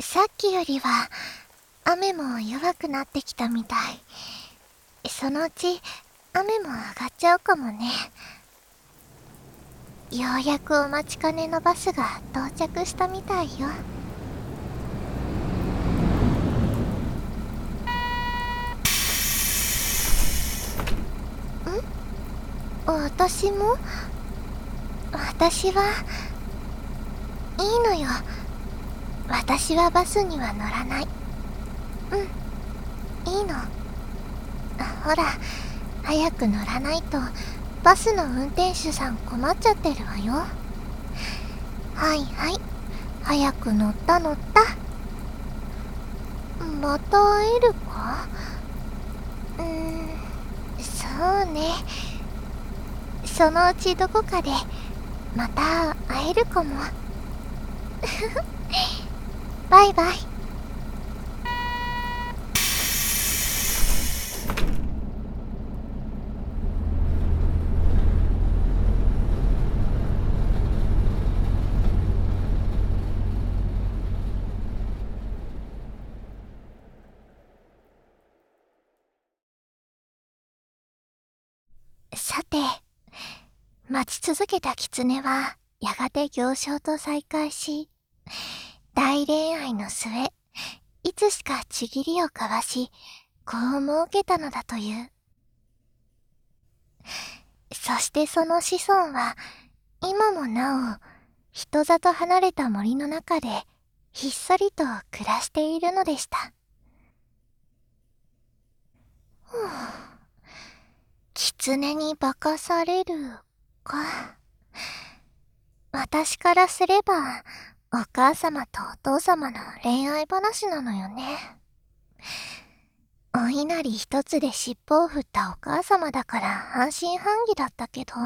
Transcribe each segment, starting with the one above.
さっきよりは雨も弱くなってきたみたい。そのうち雨も上がっちゃうかもね。ようやくお待ちかねのバスが到着したみたいよ。私も？私はいいのよ。私はバスには乗らない。いいの。ほら、早く乗らないとバスの運転手さん困っちゃってるわよ。はいはい、早く乗った乗った。また会えるか？そうね。そのうちどこかでまた会えるかも。バイバイ。さて、待ち続けた狐はやがて行商と再会し、大恋愛の末、いつしかちぎりを交わし、子を設けたのだという。そしてその子孫は、今もなお、人里離れた森の中で、ひっそりと暮らしているのでした。狐に化かされるか。私からすれば、お母様とお父様の恋愛話なのよね。お稲荷一つで尻尾を振ったお母様だから半信半疑だったけど。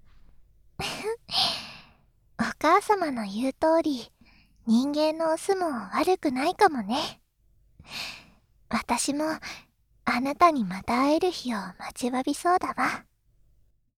お母様の言う通り、人間のオスも悪くないかもね。私もあなたにまた会える日を待ちわびそうだわ。